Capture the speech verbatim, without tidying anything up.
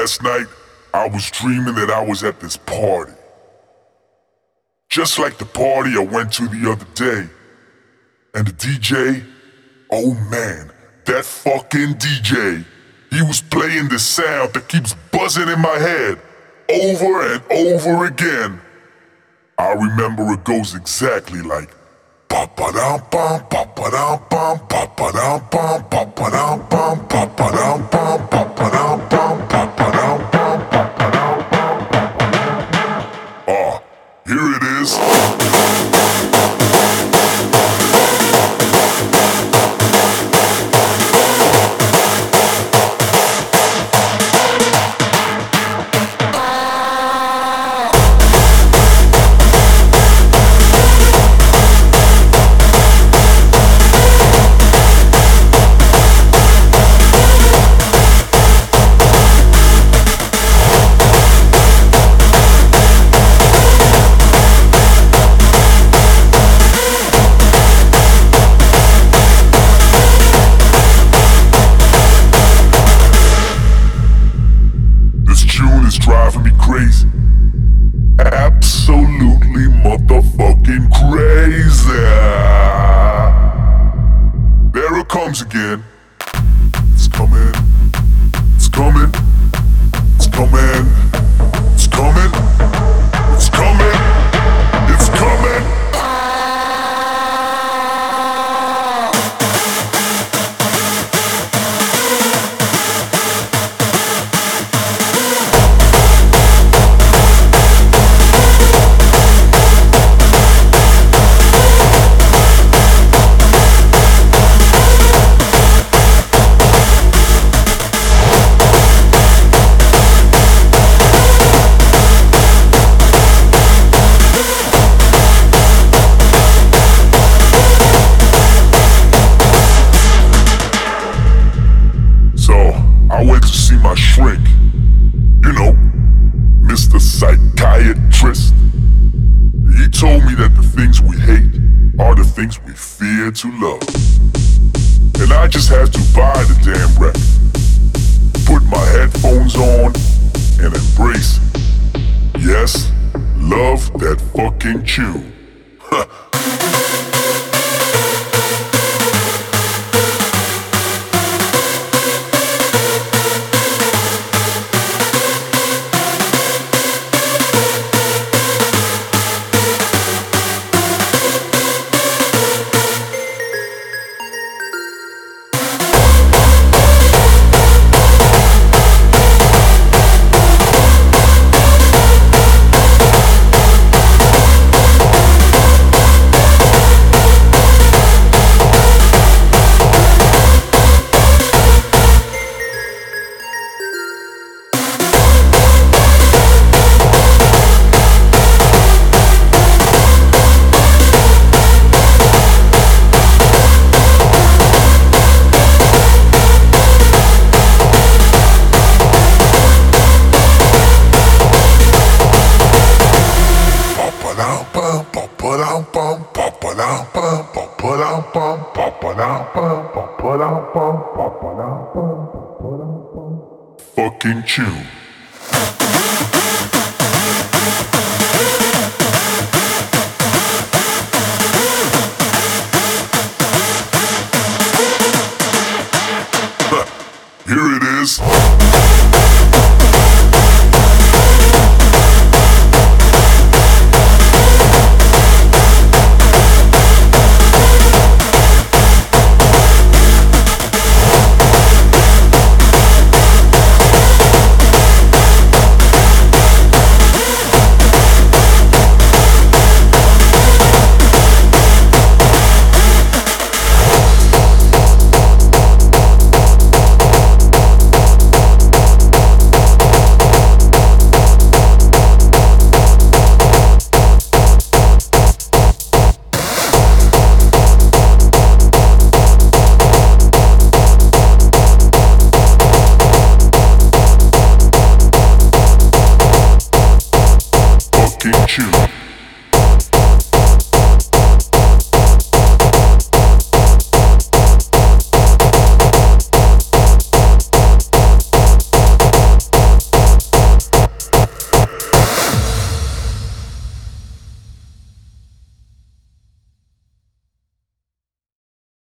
Last night, I was dreaming that I was at this party. Just like the party I went to the other day. And the D J, oh man, that fucking D J, he was playing this sound that keeps buzzing in my head over and over again. I remember it goes exactly like pa-pa-dum-bum, pa-pa-dum-bum, pa-pa-dum-bum, pa-pa-dum-bum, pa-pa-dum-bum, pa-pa-dum-bum, pa-pa-dum-bum, pa-pa-dum-bum. Ah, here it is. Driving me crazy, absolutely motherfucking crazy. There it comes again. It's coming, it's coming, it's coming, it's coming, it's coming, it's coming. I went to see my shrink, you know, Mister Psychiatrist. He told me that the things we hate are the things we fear to love. And I just have to buy the damn record, put my headphones on, and embrace it. Yes, love that fucking tune. Fucking tune.